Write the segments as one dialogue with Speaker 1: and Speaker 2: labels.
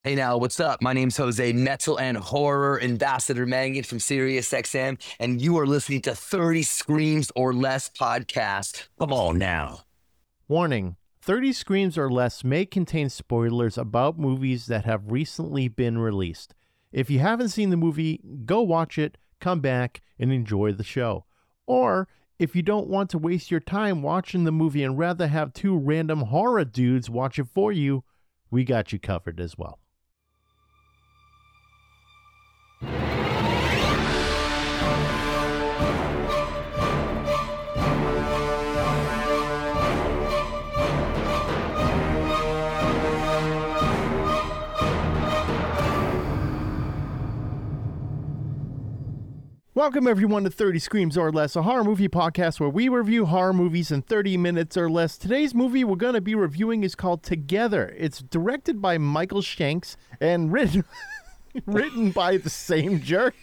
Speaker 1: Hey now, what's up? My name's Jose, metal and horror ambassador Mangan from SiriusXM, and you are listening to 30 Screams or Less podcast. Come on now.
Speaker 2: Warning, 30 Screams or Less may contain spoilers about movies that have recently been released. If you haven't seen the movie, go watch it, come back, and enjoy the show. Or, if you don't want to waste your time watching the movie and rather have two random horror dudes watch it for you, we got you covered as well. Welcome everyone to 30 Screams or Less, a horror movie podcast where we review horror movies in 30 minutes or less. Today's movie we're going to be reviewing is called Together. It's directed by Michael Shanks and written by the same jerk.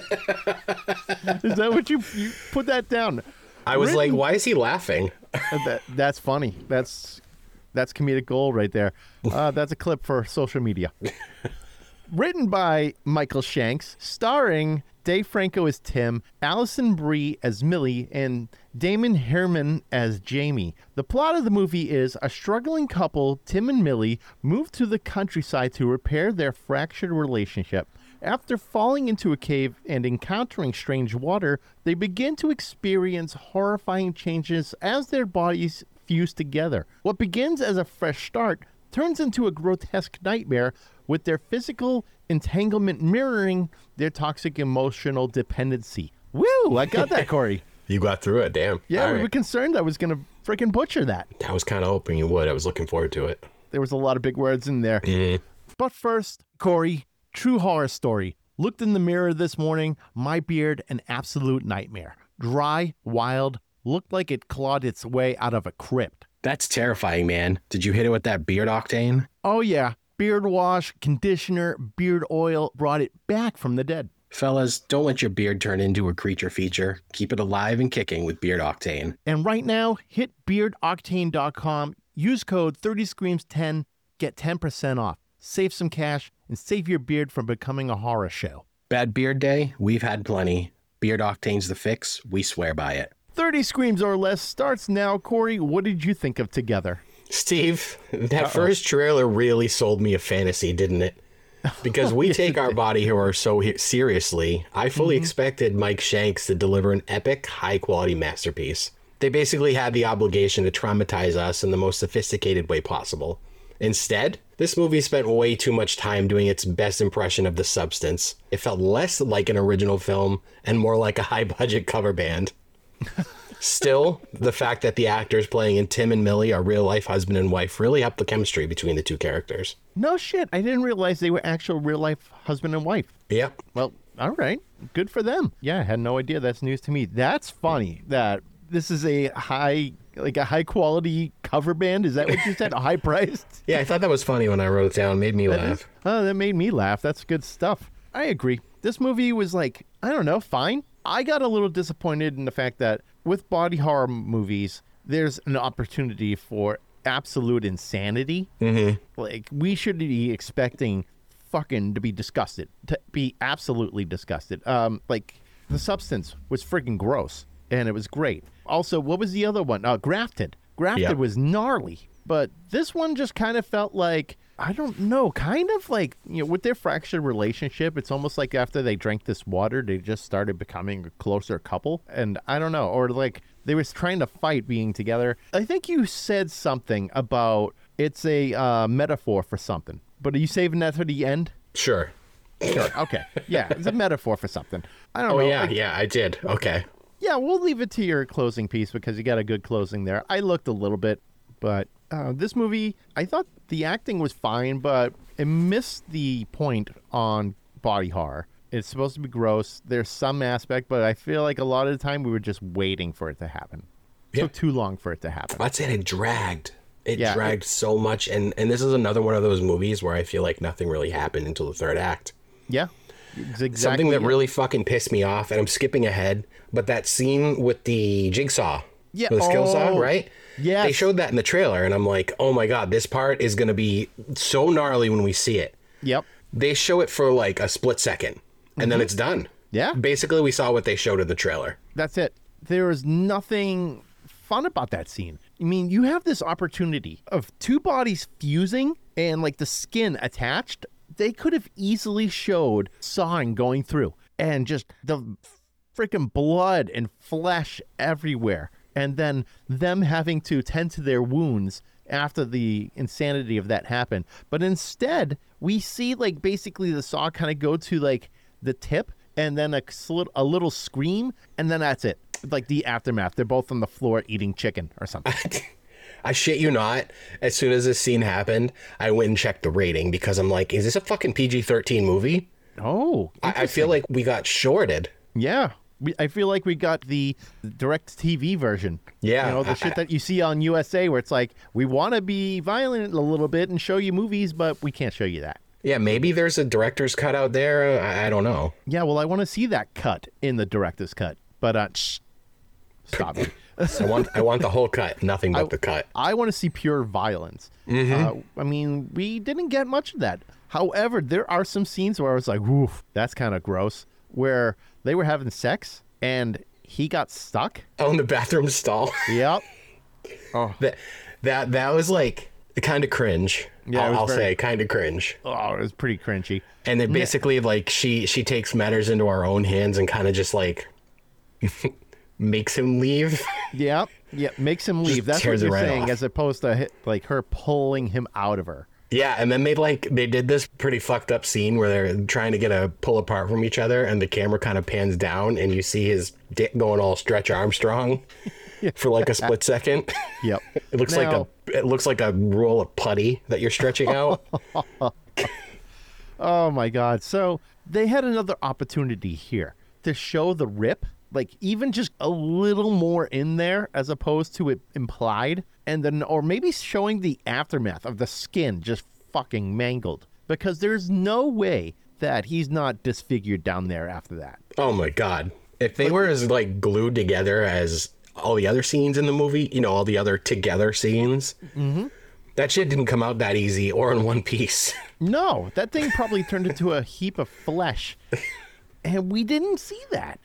Speaker 2: Is that what you put that down?
Speaker 3: I was like, why is he laughing?
Speaker 2: That's funny. That's comedic gold right there. That's a clip for social media. Written by Michael Shanks, starring Dave Franco as Tim, Alison Brie as Millie, and Damon Herman as Jamie. The plot of the movie is a struggling couple, Tim and Millie, move to the countryside to repair their fractured relationship. After falling into a cave and encountering strange water, they begin to experience horrifying changes as their bodies fuse together. What begins as a fresh start turns into a grotesque nightmare, with their physical entanglement mirroring their toxic emotional dependency. Woo! I got that, Corey.
Speaker 3: You got through it, damn.
Speaker 2: Yeah, we were concerned I was going to freaking butcher that.
Speaker 3: I was kind of hoping you would. I was looking forward to it.
Speaker 2: There was a lot of big words in there.
Speaker 3: Mm.
Speaker 2: But first, Corey, true horror story. Looked in the mirror this morning, my beard an absolute nightmare. Dry, wild, looked like it clawed its way out of a crypt.
Speaker 3: That's terrifying, man. Did you hit it with that beard octane?
Speaker 2: Oh yeah. Beard wash, conditioner, beard oil brought it back from the dead.
Speaker 3: Fellas, don't let your beard turn into a creature feature. Keep it alive and kicking with Beard Octane.
Speaker 2: And right now, hit beardoctane.com, use code 30screams10, get 10% off. Save some cash and save your beard from becoming a horror show.
Speaker 3: Bad beard day? We've had plenty. Beard Octane's the fix. We swear by it.
Speaker 2: 30 Screams or Less starts now. Corey, what did you think of Together?
Speaker 3: Steve, that first trailer really sold me a fantasy, didn't it? Because we take our body horror so seriously, I fully expected Mike Shanks to deliver an epic, high-quality masterpiece. They basically had the obligation to traumatize us in the most sophisticated way possible. Instead, this movie spent way too much time doing its best impression of the substance. It felt less like an original film and more like a high-budget cover band. Still, the fact that the actors playing in Tim and Millie are real-life husband and wife really helped the chemistry between the two characters.
Speaker 2: No shit, I didn't realize they were actual real-life husband and wife.
Speaker 3: Yep.
Speaker 2: Well, all right, good for them. Yeah, I had no idea. That's news to me. That's funny that this is a high-quality cover band. Is that what you said? High-priced?
Speaker 3: Yeah, I thought that was funny when I wrote it down. It made me laugh.
Speaker 2: That made me laugh. That's good stuff. I agree. This movie was like, I don't know, fine. I got a little disappointed in the fact that with body horror movies, there's an opportunity for absolute insanity.
Speaker 3: Mm-hmm.
Speaker 2: Like, we should be expecting fucking to be disgusted, to be absolutely disgusted. Like, the substance was freaking gross, and it was great. Also, what was the other one? Grafted. Grafted was gnarly, but this one just kind of felt like, I don't know, kind of like, you know, with their fractured relationship, it's almost like after they drank this water, they just started becoming a closer couple. And I don't know, or like they was trying to fight being together. I think you said something about it's a metaphor for something, but are you saving that for the end?
Speaker 3: Sure.
Speaker 2: Sure. Okay. Yeah, it's a metaphor for something. I don't know.
Speaker 3: Yeah, I did. Okay.
Speaker 2: Yeah, we'll leave it to your closing piece because you got a good closing there. I looked a little bit, but this movie, I thought the acting was fine, but it missed the point on body horror. It's supposed to be gross. There's some aspect, but I feel like a lot of the time we were just waiting for it to happen. It took too long for it to happen.
Speaker 3: That's it. It dragged. It dragged so much. And this is another one of those movies where I feel like nothing really happened until the third act.
Speaker 2: Yeah. Exactly.
Speaker 3: Something that really fucking pissed me off, and I'm skipping ahead, but that scene with the jigsaw.
Speaker 2: Yeah.
Speaker 3: The skill saw, right?
Speaker 2: Yeah.
Speaker 3: They showed that in the trailer, and I'm like, oh my God, this part is going to be so gnarly when we see it.
Speaker 2: Yep.
Speaker 3: They show it for like a split second, and then it's done.
Speaker 2: Yeah.
Speaker 3: Basically, we saw what they showed in the trailer.
Speaker 2: That's it. There is nothing fun about that scene. I mean, you have this opportunity of two bodies fusing and like the skin attached. They could have easily showed sawing going through and just the freaking blood and flesh everywhere. And then them having to tend to their wounds after the insanity of that happened. But instead, we see like basically the saw kind of go to like the tip and then a little scream. And then that's it. Like the aftermath. They're both on the floor eating chicken or something.
Speaker 3: I shit you not. As soon as this scene happened, I went and checked the rating because I'm like, is this a fucking PG-13 movie?
Speaker 2: Oh,
Speaker 3: I feel like we got shorted.
Speaker 2: yeah. I feel like we got the direct TV version.
Speaker 3: Yeah.
Speaker 2: You know, the shit that you see on USA where it's like, we want to be violent a little bit and show you movies, but we can't show you that.
Speaker 3: Yeah, maybe there's a director's cut out there. I don't know.
Speaker 2: Yeah, well, I want to see that cut in the director's cut. But stop it.
Speaker 3: I want the whole cut, nothing but the cut.
Speaker 2: I want to see pure violence. I mean, we didn't get much of that. However, there are some scenes where I was like, "Oof, that's kind of gross," where they were having sex and he got stuck.
Speaker 3: Oh, in the bathroom stall.
Speaker 2: Yep.
Speaker 3: That was like kind of cringe.
Speaker 2: Yeah,
Speaker 3: I'll say kind of cringe.
Speaker 2: Oh, it was pretty cringy.
Speaker 3: And then basically, like she takes matters into her own hands and kind of just like makes him leave.
Speaker 2: Yeah, makes him leave. That's what
Speaker 3: tears it
Speaker 2: you're
Speaker 3: right
Speaker 2: saying,
Speaker 3: off.
Speaker 2: as opposed to like her pulling him out of her.
Speaker 3: Yeah, and then they did this pretty fucked up scene where they're trying to get a pull apart from each other, and the camera kind of pans down, and you see his dick going all Stretch Armstrong for like a split second.
Speaker 2: Yep.
Speaker 3: It looks like a roll of putty that you're stretching out.
Speaker 2: Oh my God. So they had another opportunity here to show the rip, like even just a little more in there as opposed to it implied. And then, or maybe showing the aftermath of the skin just fucking mangled, because there's no way that he's not disfigured down there after that.
Speaker 3: Oh my God. If they were as like glued together as all the other scenes in the movie, you know, all the other together scenes, that shit didn't come out that easy or in one piece.
Speaker 2: No, that thing probably turned into a heap of flesh. And we didn't see that.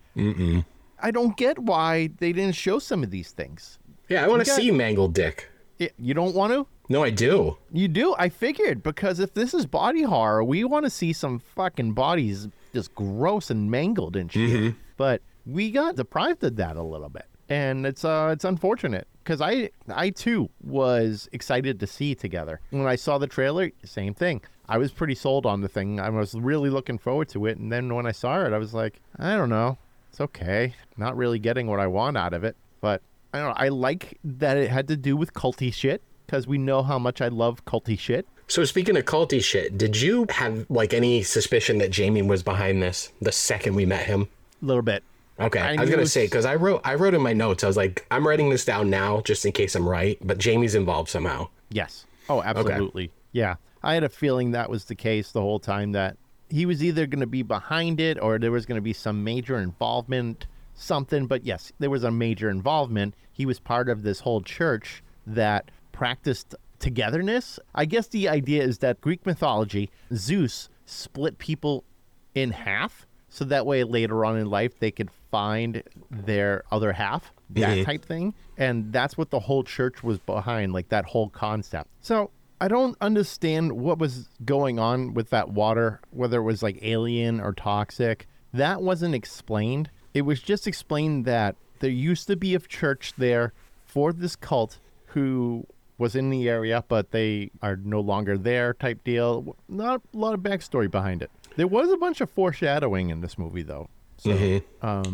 Speaker 2: I don't get why they didn't show some of these things.
Speaker 3: Yeah, I want to see mangled dick.
Speaker 2: You don't want to?
Speaker 3: No, I do.
Speaker 2: You do? I figured, because if this is body horror, we want to see some fucking bodies just gross and mangled and shit. But we got deprived of that a little bit. And it's unfortunate, because I too was excited to see Together. When I saw the trailer, same thing. I was pretty sold on the thing. I was really looking forward to it. And then when I saw it, I was like, I don't know. It's okay. Not really getting what I want out of it. But I don't know. I like that it had to do with culty shit, because we know how much I love culty shit.
Speaker 3: So speaking of culty shit, did you have like any suspicion that Jamie was behind this the second we met him?
Speaker 2: A little bit.
Speaker 3: Okay, I was gonna say, because I wrote in my notes, I was like, I'm writing this down now just in case I'm right, but Jamie's involved somehow.
Speaker 2: Yes. Oh, absolutely. Yeah. I had a feeling that was the case the whole time, that he was either going to be behind it or there was going to be some major involvement, something. But yes, there was a major involvement. He was part of this whole church that practiced togetherness. I guess the idea is that Greek mythology, Zeus split people in half, so that way later on in life they could find their other half, that type thing. And that's what the whole church was behind, like that whole concept. So I don't understand what was going on with that water, whether it was like alien or toxic. That wasn't explained. It was just explained that there used to be a church there for this cult who was in the area, but they are no longer there type deal. Not a lot of backstory behind it. There was a bunch of foreshadowing in this movie, though. So,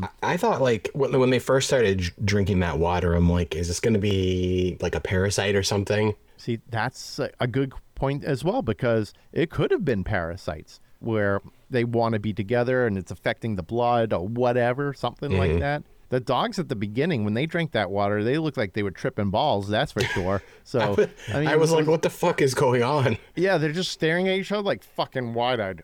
Speaker 3: I thought, like, when they first started drinking that water, I'm like, is this going to be like a parasite or something?
Speaker 2: see, that's a good point as well, because it could have been parasites where they want to be together and it's affecting the blood or whatever, something like that. The dogs at the beginning, when they drank that water, they looked like they were tripping balls, that's for sure. So
Speaker 3: I was like, what the fuck is going on?
Speaker 2: Yeah, they're just staring at each other like fucking wide-eyed.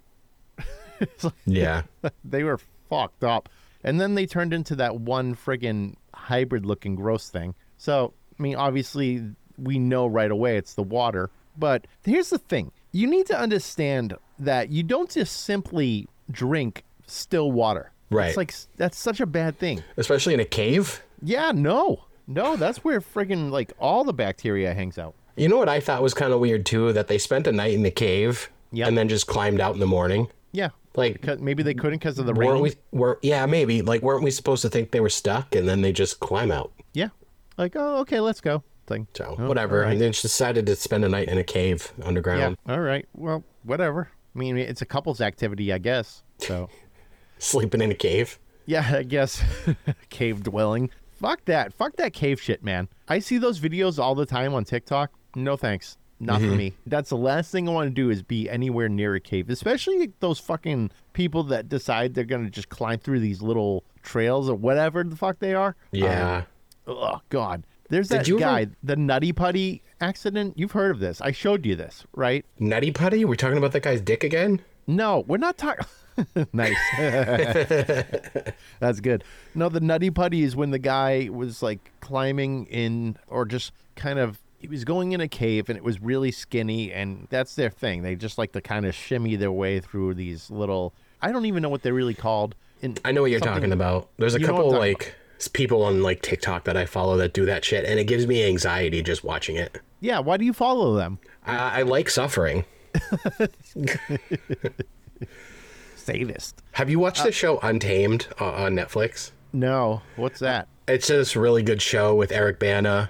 Speaker 2: Like,
Speaker 3: yeah.
Speaker 2: They were fucked up. And then they turned into that one friggin' hybrid-looking gross thing. So, I mean, obviously, we know right away it's the water. But here's the thing. You need to understand that you don't just simply drink still water.
Speaker 3: Right.
Speaker 2: It's like, that's such a bad thing.
Speaker 3: Especially in a cave.
Speaker 2: Yeah, no, that's where friggin' like all the bacteria hangs out.
Speaker 3: You know what I thought was kind of weird too? That they spent a night in the cave
Speaker 2: Yep.
Speaker 3: and then just climbed out in the morning.
Speaker 2: Yeah.
Speaker 3: Like,
Speaker 2: Maybe they couldn't because of the rain.
Speaker 3: Yeah, maybe. Like, weren't we supposed to think they were stuck and then they just climb out?
Speaker 2: Yeah. Like, oh, okay, let's go. Thing.
Speaker 3: So,
Speaker 2: Oh,
Speaker 3: whatever.
Speaker 2: all right.
Speaker 3: And they just decided to spend a night in a cave underground.
Speaker 2: Yeah. All right. Well, whatever. I mean, it's a couple's activity, I guess. So,
Speaker 3: Sleeping in a cave.
Speaker 2: yeah, I guess. Cave dwelling. Fuck that. Fuck that cave shit, man. I see those videos all the time on TikTok. No thanks. Not for me. That's the last thing I want to do is be anywhere near a cave, especially those fucking people that decide they're going to just climb through these little trails or whatever the fuck they are.
Speaker 3: Yeah.
Speaker 2: Oh, God. There's
Speaker 3: Did
Speaker 2: that
Speaker 3: you
Speaker 2: guy,
Speaker 3: ever-
Speaker 2: the Nutty Putty accident. You've heard of this. I showed you this, right?
Speaker 3: Nutty Putty? We're talking about that guy's dick again?
Speaker 2: No, we're not talking. Nice. That's good. No, the Nutty Putty is when the guy was like climbing in or just kind of, he was going in a cave and it was really skinny, and that's their thing. They just like to kind of shimmy their way through these little, I don't even know what they're really called.
Speaker 3: I know what you're talking about. There's a
Speaker 2: You know what
Speaker 3: couple
Speaker 2: I'm talking
Speaker 3: like people on like TikTok that I follow that do that shit, and it gives me anxiety just watching it.
Speaker 2: Yeah, why do you follow them?
Speaker 3: I like suffering.
Speaker 2: Sadist.
Speaker 3: Have you watched the show Untamed on Netflix?
Speaker 2: No, what's that?
Speaker 3: It's this really good show with Eric Bana,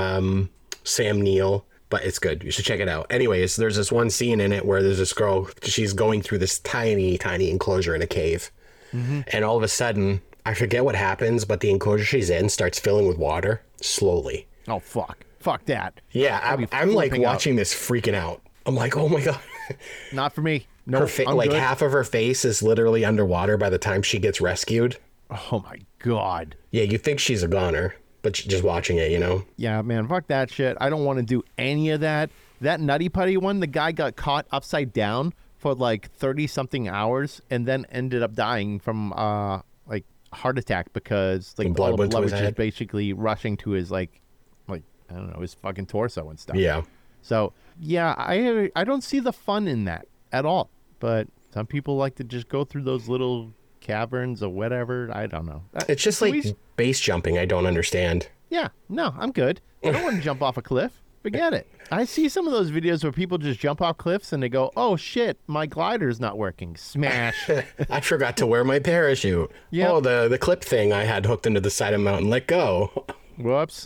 Speaker 3: Sam Neill, but it's good. You should check it out. Anyways, there's this one scene in it where there's this girl, she's going through this tiny, tiny enclosure in a cave. And all of a sudden, I forget what happens, but the enclosure she's in starts filling with water slowly.
Speaker 2: Oh, fuck. Fuck that.
Speaker 3: Yeah, I'm like
Speaker 2: flipping out.
Speaker 3: watching this freaking out. I'm like, oh my God.
Speaker 2: Not for me. No,
Speaker 3: Her
Speaker 2: I'm
Speaker 3: like
Speaker 2: good.
Speaker 3: half of her face is literally underwater by the time she gets rescued.
Speaker 2: Oh, my God.
Speaker 3: Yeah, you think she's a goner, but just watching it, you know?
Speaker 2: Yeah, man, fuck that shit. I don't want to do any of that. That Nutty Putty one, the guy got caught upside down for like 30-something hours and then ended up dying from like heart attack because like
Speaker 3: blood
Speaker 2: all the
Speaker 3: went to
Speaker 2: blood
Speaker 3: his
Speaker 2: was just
Speaker 3: head?
Speaker 2: basically rushing to his like I don't know, his fucking torso and stuff.
Speaker 3: Yeah.
Speaker 2: So yeah, I don't see the fun in that at all. But some people like to just go through those little caverns or whatever. I don't know.
Speaker 3: It's just
Speaker 2: Can
Speaker 3: like
Speaker 2: we-
Speaker 3: base jumping. I don't understand.
Speaker 2: Yeah, no, I'm good. I don't want to jump off a cliff. Forget it. I see some of those videos where people just jump off cliffs and they go, oh shit, my glider's not working. Smash.
Speaker 3: I forgot to wear my parachute.
Speaker 2: Yep.
Speaker 3: Oh, the clip thing I had hooked into the side of the mountain. Let go.
Speaker 2: Whoops.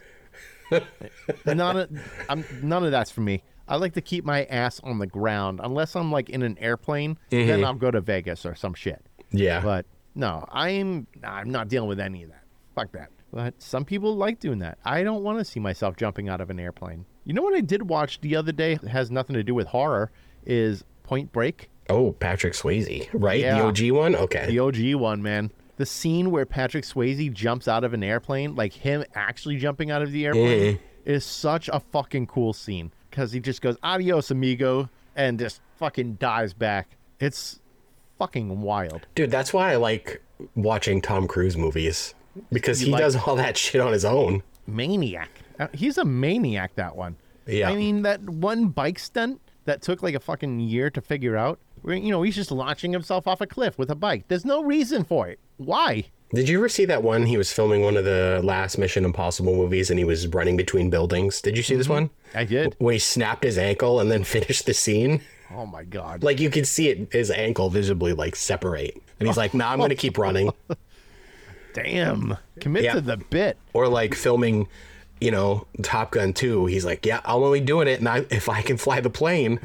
Speaker 2: None of that's for me. I like to keep my ass on the ground. Unless I'm like in an airplane, then I'll go to Vegas or some shit.
Speaker 3: Yeah.
Speaker 2: But no, I'm not dealing with any of that. Fuck that. But some people like doing that. I don't want to see myself jumping out of an airplane. You know what I did watch the other day? It has nothing to do with horror. Is Point Break.
Speaker 3: Oh, Patrick Swayze, right?
Speaker 2: Yeah.
Speaker 3: The OG one? Okay.
Speaker 2: The OG one, man. The scene where Patrick Swayze jumps out of an airplane, like him actually jumping out of the airplane, is such a fucking cool scene. Because he just goes, adios, amigo, and just fucking dives back. It's fucking wild.
Speaker 3: Dude, that's why I like watching Tom Cruise movies. Because
Speaker 2: You
Speaker 3: he
Speaker 2: like-
Speaker 3: does all that shit on his own.
Speaker 2: Maniac. He's a maniac, that one.
Speaker 3: Yeah.
Speaker 2: I mean, that one bike stunt that took like a fucking year to figure out, where, you know, he's just launching himself off a cliff with a bike. There's no reason for it. Why?
Speaker 3: Did you ever see that one? He was filming one of the last Mission Impossible movies and he was running between buildings. Did you see this one?
Speaker 2: I did.
Speaker 3: When he snapped his ankle and then finished the scene?
Speaker 2: Oh my God.
Speaker 3: Like you could see it, his ankle visibly like separate. And he's like, nah, I'm going to keep running.
Speaker 2: Damn. Commit
Speaker 3: Yeah.
Speaker 2: to the bit.
Speaker 3: Or like filming, you know, Top Gun 2. He's like, yeah, I'm only doing it if I can fly the plane.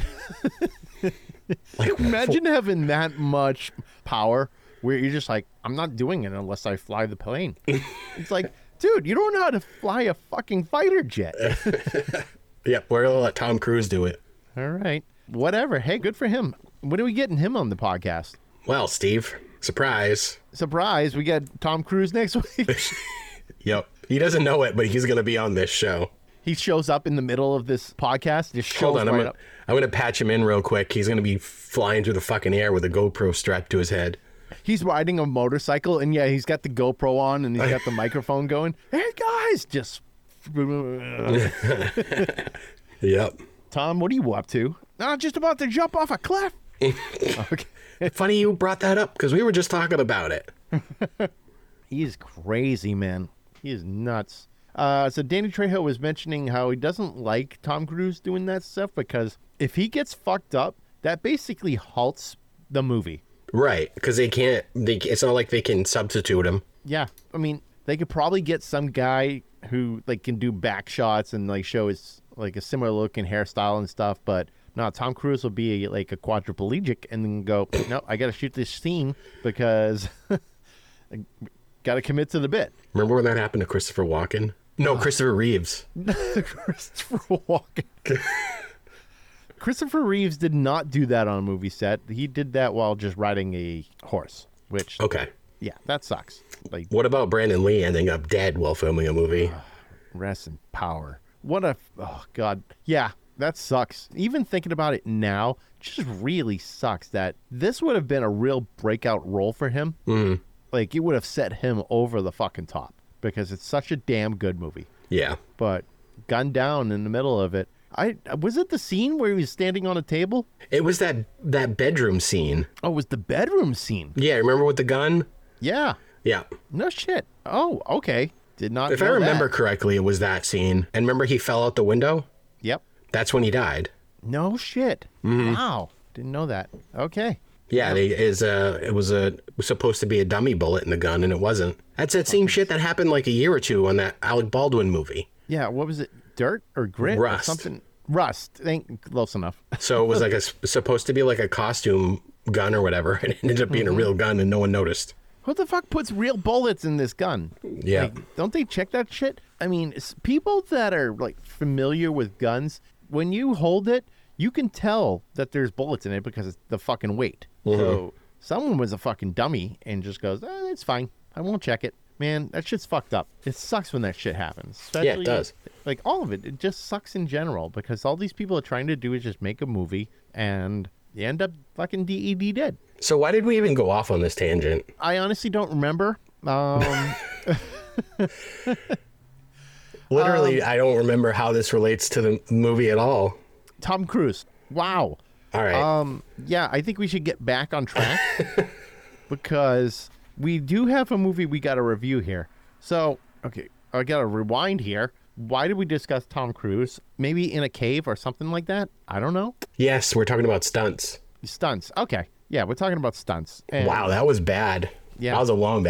Speaker 3: Like,
Speaker 2: Imagine having that much power where you're just like, I'm not doing it unless I fly the plane. It's like, dude, you don't know how to fly a fucking fighter jet.
Speaker 3: yep, we're going to let Tom Cruise do it.
Speaker 2: All right. Whatever. Hey, good for him. When are we getting him on the podcast?
Speaker 3: Well, Steve, surprise.
Speaker 2: Surprise, we got Tom Cruise next week.
Speaker 3: Yep. He doesn't know it, but he's going to be on this show.
Speaker 2: He shows up in the middle of this podcast. Just shows
Speaker 3: Hold on,
Speaker 2: right up.
Speaker 3: I'm gonna patch him in real quick. He's gonna be flying through the fucking air with a GoPro strapped to his head.
Speaker 2: He's riding a motorcycle, and yeah, he's got the GoPro on, and he's got the microphone going. Hey guys, just
Speaker 3: Yep.
Speaker 2: Tom, what are you up to? Just about to jump off a cliff. Okay.
Speaker 3: Funny you brought that up because we were just talking about it.
Speaker 2: He's crazy, man. He is nuts. So Danny Trejo was mentioning how he doesn't like Tom Cruise doing that stuff because if he gets fucked up, that basically halts the movie.
Speaker 3: Right, because it's not like they can substitute him.
Speaker 2: Yeah, I mean, they could probably get some guy who like can do back shots and like show his like a similar look and hairstyle and stuff, but no, Tom Cruise will be like a quadriplegic and then go, no, I got to shoot this scene because I got to commit to the bit.
Speaker 3: Remember when that happened to Christopher Walken? No, Christopher Reeves.
Speaker 2: Christopher Walken. Christopher Reeves did not do that on a movie set. He did that while just riding a horse, which,
Speaker 3: Okay.
Speaker 2: yeah, that sucks. Like,
Speaker 3: What about Brandon Lee ending up dead while filming a movie?
Speaker 2: rest in power. What a, oh, God. Yeah, that sucks. Even thinking about it now, just really sucks that this would have been a real breakout role for him.
Speaker 3: Mm.
Speaker 2: Like, it would have set him over the fucking top because it's such a damn good movie.
Speaker 3: Yeah.
Speaker 2: But gunned down in the middle of it. Was it the scene where he was standing on a table?
Speaker 3: It was that bedroom scene.
Speaker 2: Oh, it was the bedroom scene.
Speaker 3: Yeah, remember with the gun?
Speaker 2: Yeah.
Speaker 3: Yeah.
Speaker 2: No shit. Oh, okay. Did not
Speaker 3: If I
Speaker 2: know
Speaker 3: remember
Speaker 2: that.
Speaker 3: correctly, it was that scene. And remember he fell out the window?
Speaker 2: Yep.
Speaker 3: That's when he died.
Speaker 2: No shit.
Speaker 3: Mm-hmm.
Speaker 2: Wow. Didn't know that. Okay.
Speaker 3: Yeah, it was supposed to be a dummy bullet in the gun, and it wasn't. That's that same shit that happened like a year or two on that Alec Baldwin movie.
Speaker 2: Yeah, what was it? Dirt or grit?
Speaker 3: Rust.
Speaker 2: Or something? Rust. Close enough.
Speaker 3: So it was like supposed to be like a costume gun or whatever, and it ended up being a real gun, and no one noticed.
Speaker 2: Who the fuck puts real bullets in this gun?
Speaker 3: Yeah.
Speaker 2: Like, don't they check that shit? I mean, people that are like familiar with guns, when you hold it, you can tell that there's bullets in it because it's the fucking weight. So someone was a fucking dummy and just goes, it's fine. I won't check it. Man, that shit's fucked up. It sucks when that shit happens. Especially,
Speaker 3: Yeah, it does.
Speaker 2: Like all of it. It just sucks in general because all these people are trying to do is just make a movie and you end up fucking DED dead.
Speaker 3: So why did we even go off on this tangent?
Speaker 2: I honestly don't remember.
Speaker 3: Literally, I don't remember how this relates to the movie at all.
Speaker 2: Tom Cruise. Wow.
Speaker 3: All right.
Speaker 2: Yeah, I think we should get back on track because we do have a movie we got to review here. So, okay, I got to rewind here. Why did we discuss Tom Cruise? Maybe in a cave or something like that? I don't know.
Speaker 3: Yes, we're talking about stunts.
Speaker 2: Stunts. Okay. Yeah, we're talking about stunts. And
Speaker 3: Wow, that was bad.
Speaker 2: Yeah.
Speaker 3: That was a long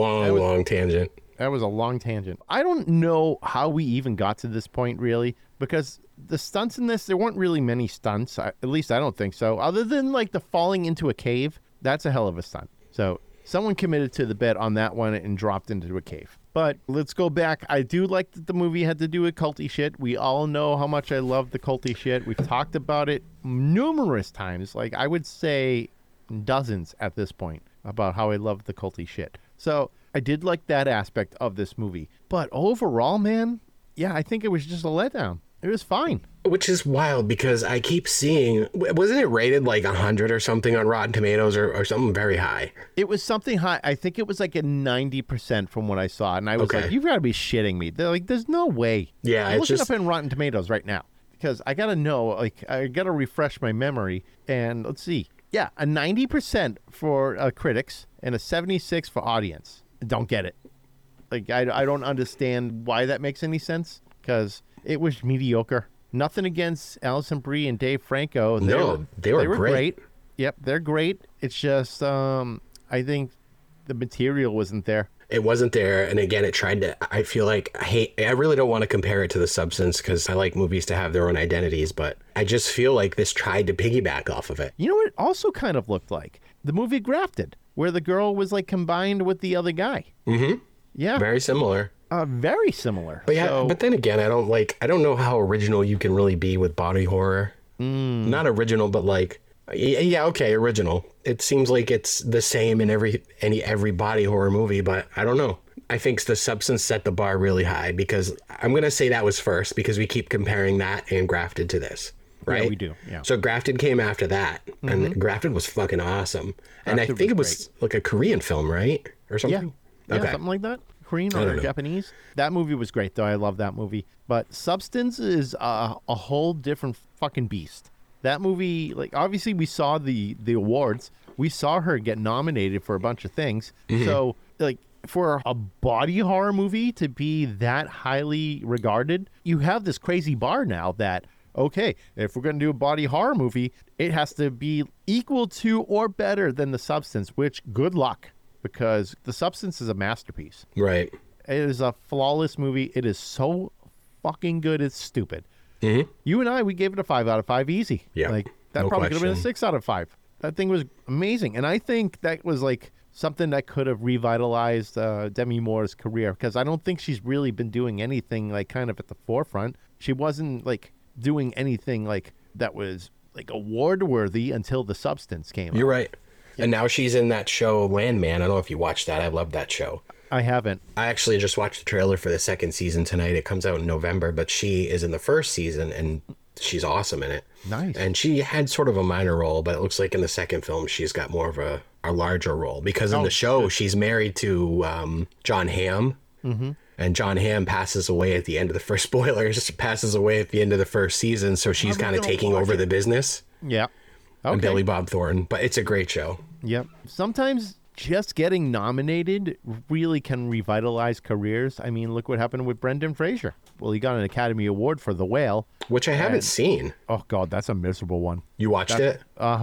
Speaker 3: tangent.
Speaker 2: that was a long tangent. I don't know how we even got to this point, really, because the stunts in this, there weren't really many stunts. At least I don't think so. Other than like the falling into a cave, that's a hell of a stunt. So someone committed to the bet on that one and dropped into a cave. But let's go back. I do like that the movie had to do with culty shit. We all know how much I love the culty shit. We've talked about it numerous times. Like I would say dozens at this point about how I love the culty shit. So I did like that aspect of this movie. But overall, man, yeah, I think it was just a letdown. It was fine.
Speaker 3: Which is wild because I keep seeing, wasn't it rated like 100 or something on Rotten Tomatoes or something very high?
Speaker 2: It was something high. I think it was like a 90% from what I saw. And I was
Speaker 3: Okay.
Speaker 2: like, you've got to be shitting me. They're like, there's no way.
Speaker 3: Yeah,
Speaker 2: I'm
Speaker 3: it's
Speaker 2: looking
Speaker 3: just-
Speaker 2: up in Rotten Tomatoes right now because I got to know, like, I got to refresh my memory. And let's see. Yeah, a 90% for critics and a 76 for audience. Don't get it. Like, I don't understand why that makes any sense because it was mediocre. Nothing against Alison Brie and Dave Franco.
Speaker 3: They were great.
Speaker 2: Yep, they're great. It's just, I think the material wasn't there.
Speaker 3: It wasn't there, and again, it tried to. I feel like I really don't want to compare it to The Substance because I like movies to have their own identities, but I just feel like this tried to piggyback off of it.
Speaker 2: You know what it also kind of looked like? The movie Grafted, where the girl was like combined with the other guy.
Speaker 3: Mm-hmm.
Speaker 2: Yeah,
Speaker 3: Very similar.
Speaker 2: very similar.
Speaker 3: But yeah,
Speaker 2: So-
Speaker 3: but then again, I don't know how original you can really be with body horror. Not original, but like, yeah, okay, original. It seems like it's the same in every body horror movie, but I don't know. I think The Substance set the bar really high because I'm gonna say that was first because we keep comparing that and Grafted to this, right?
Speaker 2: Yeah, we do. Yeah.
Speaker 3: So Grafted came after that, and Grafted was fucking awesome. And I
Speaker 2: Grafted
Speaker 3: think it
Speaker 2: was
Speaker 3: was like a Korean film, right, or
Speaker 2: Yeah,
Speaker 3: something.
Speaker 2: yeah,
Speaker 3: Okay.
Speaker 2: something like that. Korean
Speaker 3: I
Speaker 2: or
Speaker 3: don't know.
Speaker 2: Japanese. That movie was great, though. I love that movie. But Substance is a whole different fucking beast. That movie, like, obviously we saw the awards. We saw her get nominated for a bunch of things. So, like, for a body horror movie to be that highly regarded, you have this crazy bar now that, okay, if we're going to do a body horror movie, it has to be equal to or better than The Substance, which, good luck, because The Substance is a masterpiece.
Speaker 3: Right.
Speaker 2: It is a flawless movie. It is so fucking good, it's stupid. You and I, we gave it a 5 out of 5 easy.
Speaker 3: Yeah,
Speaker 2: Like, that
Speaker 3: no
Speaker 2: probably could have been a
Speaker 3: question.
Speaker 2: 6 out of 5. That thing was amazing. And I think that was like something that could have revitalized Demi Moore's career, because I don't think she's really been doing anything like kind of at the forefront. She wasn't like doing anything like that was like award worthy until The Substance came
Speaker 3: You're
Speaker 2: out.
Speaker 3: right. And now she's in that show Landman. I don't know if you watched that. I love that show.
Speaker 2: I haven't.
Speaker 3: I actually just watched the trailer for the second season tonight. It comes out in November, but she is in the first season and she's awesome in it.
Speaker 2: Nice.
Speaker 3: And she had sort of a minor role, but it looks like in the second film she's got more of a larger role, because in the show she's married to John Hamm. And John Hamm passes away at the end of the first spoilers, passes away at the end of the first season, so she's kind of taking over the business.
Speaker 2: Yeah.
Speaker 3: And
Speaker 2: Okay.
Speaker 3: Billy Bob Thornton, but it's a great show.
Speaker 2: Yep. Sometimes just getting nominated really can revitalize careers. I mean, look what happened with Brendan Fraser. Well, he got an Academy Award for The Whale.
Speaker 3: Which I haven't seen.
Speaker 2: Oh God, that's a miserable one.
Speaker 3: You watched it?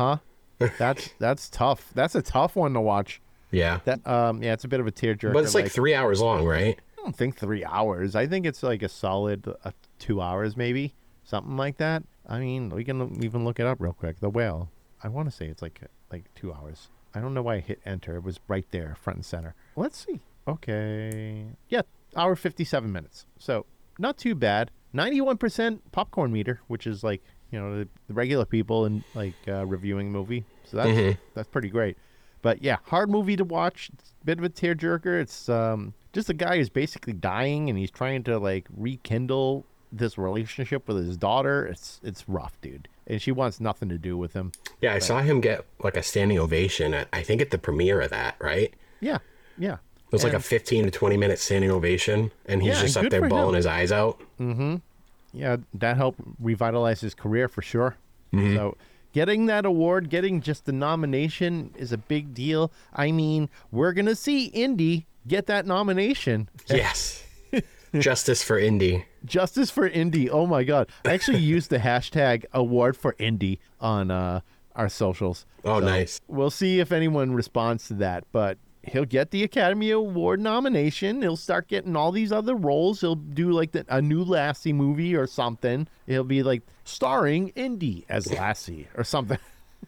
Speaker 2: That's tough. That's a tough one to watch.
Speaker 3: Yeah.
Speaker 2: That yeah, it's a bit of a tearjerker.
Speaker 3: But it's like 3 hours long, right?
Speaker 2: I don't think 3 hours. I think it's like a solid 2 hours, maybe something like that. I mean, we can even look it up real quick. The Whale. I want to say it's like 2 hours. I don't know why I hit enter. It was right there, front and center. Let's see. Okay. Yeah, hour 57 minutes. So not too bad. 91% popcorn meter, which is like, you know, the regular people and like reviewing the movie. So that's pretty great. But yeah, hard movie to watch. It's a bit of a tearjerker. It's just a guy who's basically dying and he's trying to like rekindle this relationship with his daughter. It's rough, dude. And she wants nothing to do with him.
Speaker 3: Yeah, I saw him get like a standing ovation I think at the premiere of that, right?
Speaker 2: Yeah.
Speaker 3: It was like a 15 to 20 minute standing ovation, and he's
Speaker 2: Yeah,
Speaker 3: just up
Speaker 2: good
Speaker 3: there
Speaker 2: for
Speaker 3: bawling
Speaker 2: him.
Speaker 3: his eyes out.
Speaker 2: Yeah, that helped revitalize his career for sure. So getting that award, getting just the nomination is a big deal. I mean, we're going to see Indy get that nomination.
Speaker 3: Yes. Justice for Indy.
Speaker 2: Justice for Indy. Oh my God. I actually used the hashtag award for Indy on our socials.
Speaker 3: Oh, nice.
Speaker 2: We'll see if anyone responds to that, but he'll get the Academy Award nomination. He'll start getting all these other roles. He'll do like a new Lassie movie or something. He'll be like starring Indy as Lassie or something.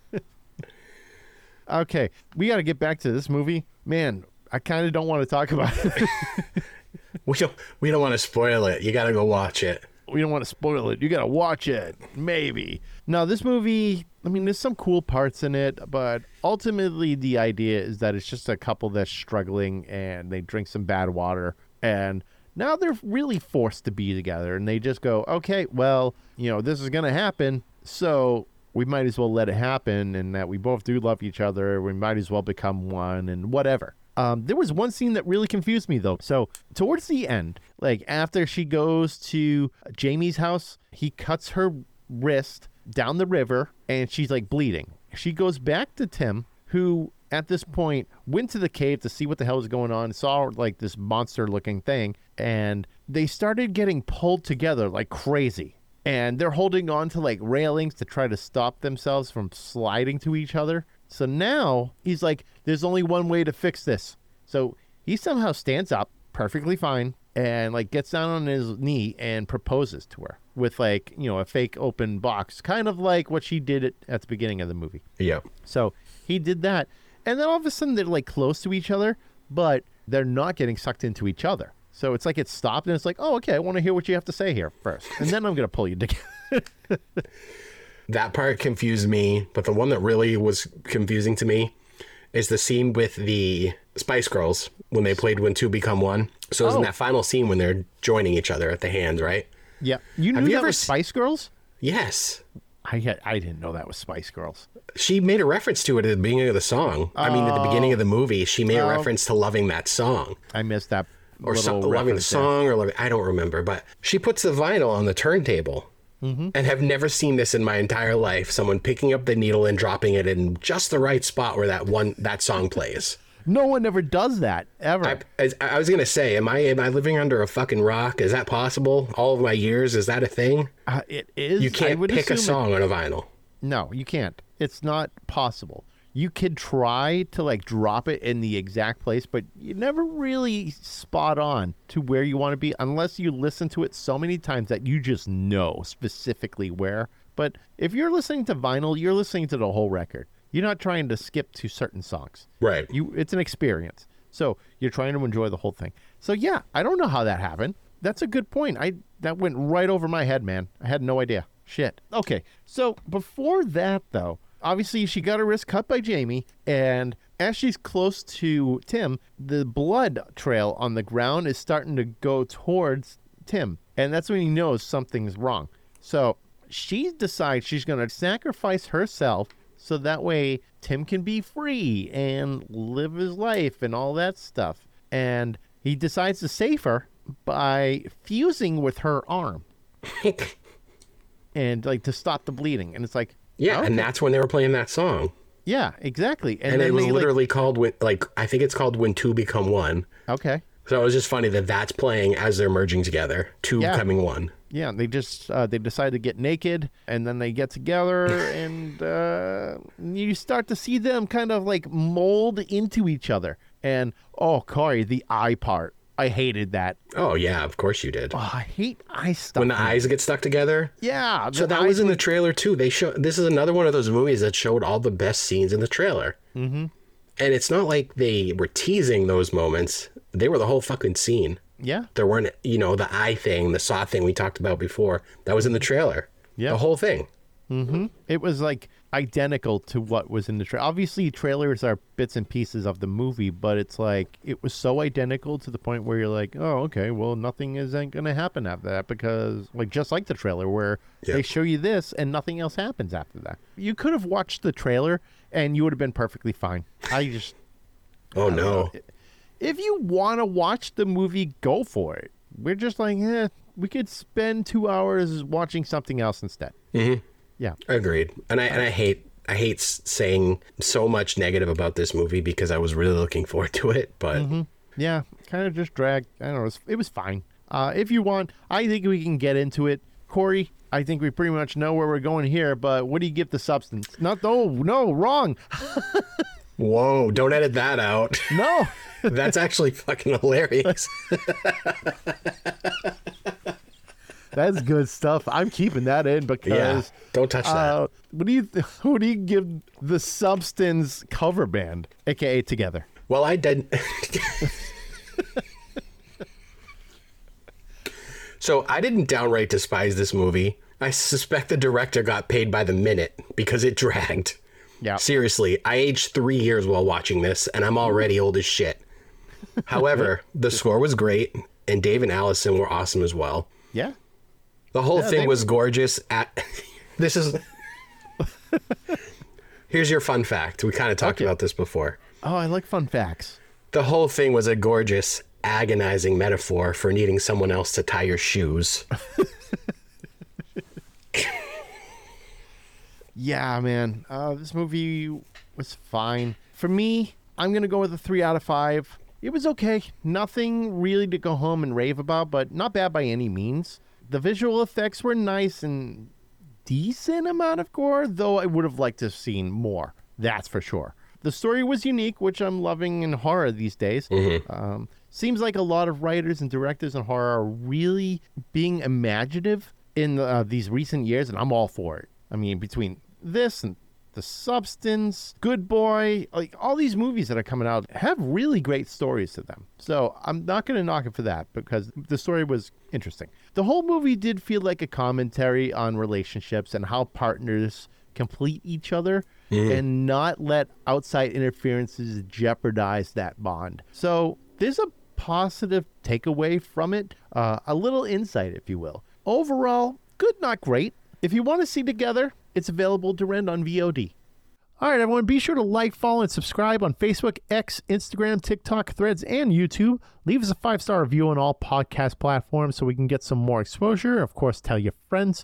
Speaker 2: Okay, we got to get back to this movie. Man, I kind of don't want to talk about it.
Speaker 3: We don't want to spoil it. You got to go watch it.
Speaker 2: We don't want to spoil it. You got to watch it. Maybe. No, this movie, I mean, there's some cool parts in it, but ultimately the idea is that it's just a couple that's struggling and they drink some bad water and now they're really forced to be together and they just go, okay, well, you know, this is going to happen. So we might as well let it happen, and that we both do love each other. We might as well become one and whatever. There was one scene that really confused me, though. So towards the end, like after she goes to Jamie's house, he cuts her wrist down the river and she's like bleeding. She goes back to Tim, who at this point went to the cave to see what the hell was going on, saw like this monster looking thing, and they started getting pulled together like crazy. And they're holding on to like railings to try to stop themselves from sliding to each other. So now he's like, there's only one way to fix this. So he somehow stands up perfectly fine and like gets down on his knee and proposes to her with like, you know, a fake open box, kind of like what she did at the beginning of the movie.
Speaker 3: Yeah.
Speaker 2: So he did that. And then all of a sudden they're like close to each other, but they're not getting sucked into each other. So it's like it stopped and it's like, oh, okay, I want to hear what you have to say here first. And then I'm going to pull you together.
Speaker 3: That part confused me, but the one that really was confusing to me is the scene with the Spice Girls when they played When Two Become One. So it was in that final scene when they're joining each other at the hands, right?
Speaker 2: Yeah. You knew
Speaker 3: Have you
Speaker 2: that
Speaker 3: ever
Speaker 2: was Spice Girls?
Speaker 3: Yes.
Speaker 2: I didn't know that was Spice Girls.
Speaker 3: She made a reference to it at the beginning of the song. I mean, at the beginning of the movie, she made a reference to loving that song.
Speaker 2: I missed that.
Speaker 3: Or
Speaker 2: little
Speaker 3: loving the
Speaker 2: reference there.
Speaker 3: song, or loving, I don't remember. But she puts the vinyl on the turntable. and have never seen this in my entire life. Someone picking up the needle and dropping it in just the right spot where that song plays.
Speaker 2: No one ever does that, ever.
Speaker 3: I was going to say, am I living under a fucking rock? Is that possible? All of my years, is that a thing?
Speaker 2: It is.
Speaker 3: You can't pick a song on a vinyl.
Speaker 2: No, you can't. It's not possible. You could try to like drop it in the exact place, but you never really spot on to where you want to be unless you listen to it so many times that you just know specifically where. But if you're listening to vinyl, you're listening to the whole record. You're not trying to skip to certain songs.
Speaker 3: Right.
Speaker 2: It's an experience. So you're trying to enjoy the whole thing. So yeah, I don't know how that happened. That's a good point. That went right over my head, man. I had no idea. Shit. Okay. So before that, though, obviously she got her wrist cut by Jamie, and as she's close to Tim, the blood trail on the ground is starting to go towards Tim, and that's when he knows something's wrong. So she decides she's going to sacrifice herself so that way Tim can be free and live his life and all that stuff. And he decides to save her by fusing with her arm and like to stop the bleeding. And it's like,
Speaker 3: yeah,
Speaker 2: okay.
Speaker 3: And that's when they were playing that song.
Speaker 2: Yeah, exactly.
Speaker 3: And it was literally called, I think it's called When Two Become One.
Speaker 2: Okay.
Speaker 3: So it was just funny that that's playing as they're merging together, two becoming one.
Speaker 2: Yeah, they just they decide to get naked, and then they get together, and you start to see them kind of like mold into each other. And oh, Corey, the eye part, I hated that.
Speaker 3: Oh yeah, of course you did.
Speaker 2: Oh, I hate eye stuff.
Speaker 3: When the eyes get stuck together.
Speaker 2: Yeah.
Speaker 3: So that was in the trailer too. This is another one of those movies that showed all the best scenes in the trailer. Mm-hmm. And it's not like they were teasing those moments. They were the whole fucking scene.
Speaker 2: Yeah.
Speaker 3: There weren't, the eye thing, the saw thing we talked about before. That was in the trailer.
Speaker 2: Yeah.
Speaker 3: The whole thing.
Speaker 2: Mm-hmm. It was like identical to what was in the trailer. Obviously, trailers are bits and pieces of the movie, but it's like it was so identical to the point where you're like, oh, okay, well, nothing isn't going to happen after that because, like, just like the trailer where they show you this and nothing else happens after that. You could have watched the trailer and you would have been perfectly fine.
Speaker 3: Oh, no.
Speaker 2: If you want to watch the movie, go for it. We're just like, we could spend 2 hours watching something else instead.
Speaker 3: Mm-hmm.
Speaker 2: Yeah.
Speaker 3: Agreed. And I hate saying so much negative about this movie because I was really looking forward to it, but
Speaker 2: yeah, kind of just dragged. I don't know. It was fine. If you want, I think we can get into it. Corey, I think we pretty much know where we're going here, but what do you give the substance? No, wrong.
Speaker 3: Whoa, don't edit that out.
Speaker 2: No.
Speaker 3: That's actually fucking hilarious.
Speaker 2: That's good stuff. I'm keeping that in because
Speaker 3: don't touch that.
Speaker 2: What do you give the substance cover band, aka Together?
Speaker 3: Well, I did. So I didn't downright despise this movie. I suspect the director got paid by the minute because it dragged.
Speaker 2: Yeah.
Speaker 3: Seriously, I aged 3 years while watching this, and I'm already old as shit. However, the score was great, and Dave and Allison were awesome as well.
Speaker 2: Yeah.
Speaker 3: The whole thing was gorgeous. Here's your fun fact. We kind of talked about this before.
Speaker 2: Oh, I like fun facts.
Speaker 3: The whole thing was a gorgeous, agonizing metaphor for needing someone else to tie your shoes.
Speaker 2: Yeah, man. This movie was fine. For me, I'm going to go with a 3 out of 5. It was okay. Nothing really to go home and rave about, but not bad by any means. The visual effects were nice and decent amount of gore, though I would have liked to have seen more. That's for sure. The story was unique, which I'm loving in horror these days. Mm-hmm. Seems like a lot of writers and directors in horror are really being imaginative in these recent years, and I'm all for it. I mean, between this and The Substance, Good Boy, like all these movies that are coming out have really great stories to them. So I'm not going to knock it for that because the story was interesting. The whole movie did feel like a commentary on relationships and how partners complete each other and not let outside interferences jeopardize that bond. So there's a positive takeaway from it, a little insight, if you will. Overall, good, not great. If you want to see Together, it's available to rent on VOD. All right, everyone, be sure to like, follow, and subscribe on Facebook, X, Instagram, TikTok, Threads, and YouTube. Leave us a 5-star review on all podcast platforms so we can get some more exposure. Of course, tell your friends.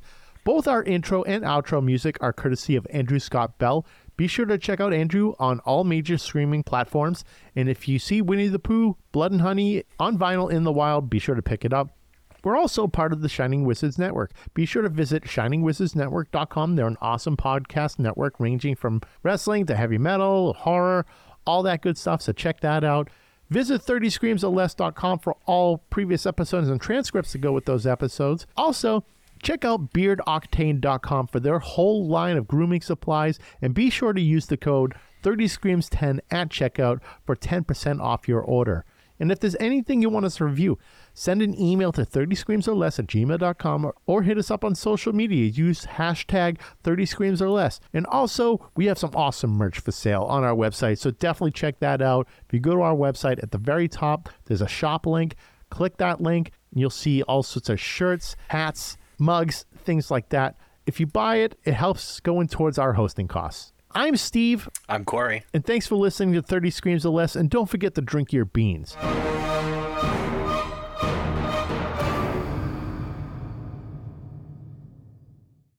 Speaker 2: Both our intro and outro music are courtesy of Andrew Scott Bell. Be sure to check out Andrew on all major streaming platforms. And if you see Winnie the Pooh, Blood and Honey on vinyl in the wild, be sure to pick it up. We're also part of the Shining Wizards Network. Be sure to visit shiningwizardsnetwork.com. They're an awesome podcast network ranging from wrestling to heavy metal, horror, all that good stuff. So check that out. Visit 30screamsorless.com for all previous episodes and transcripts to go with those episodes. Also, check out beardoctane.com for their whole line of grooming supplies. And be sure to use the code 30screams10 at checkout for 10% off your order. And if there's anything you want us to review, send an email to 30screamsorless@gmail.com or hit us up on social media. Use hashtag 30screamsorless. And also, we have some awesome merch for sale on our website, so definitely check that out. If you go to our website, at the very top, there's a shop link. Click that link, and you'll see all sorts of shirts, hats, mugs, things like that. If you buy it, it helps going towards our hosting costs. I'm Steve.
Speaker 4: I'm Corey.
Speaker 2: And thanks for listening to 30 Screams or Less. And don't forget to drink your beans.